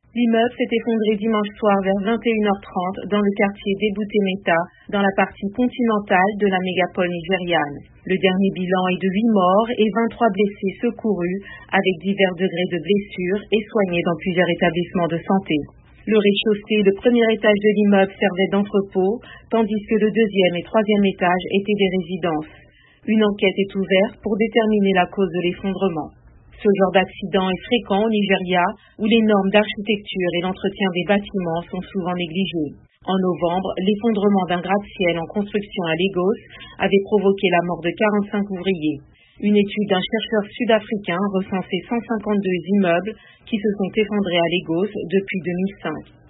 L'immeuble s'est effondré dimanche soir vers 21h30 dans le quartier d'Ebute-Metta, dans la partie continentale de la mégapole nigériane. Le dernier bilan est de 8 morts et 23 blessés secourus, avec divers degrés de blessures et soignés dans plusieurs établissements de santé. Le rez-de-chaussée et le premier étage de l'immeuble servaient d'entrepôt, tandis que le deuxième et troisième étage étaient des résidences. Une enquête est ouverte pour déterminer la cause de l'effondrement. Ce genre d'accident est fréquent au Nigeria, où les normes d'architecture et l'entretien des bâtiments sont souvent négligées. En novembre, l'effondrement d'un gratte-ciel en construction à Lagos avait provoqué la mort de 45 ouvriers. Une étude d'un chercheur sud-africain recensait 152 immeubles qui se sont effondrés à Lagos depuis 2005.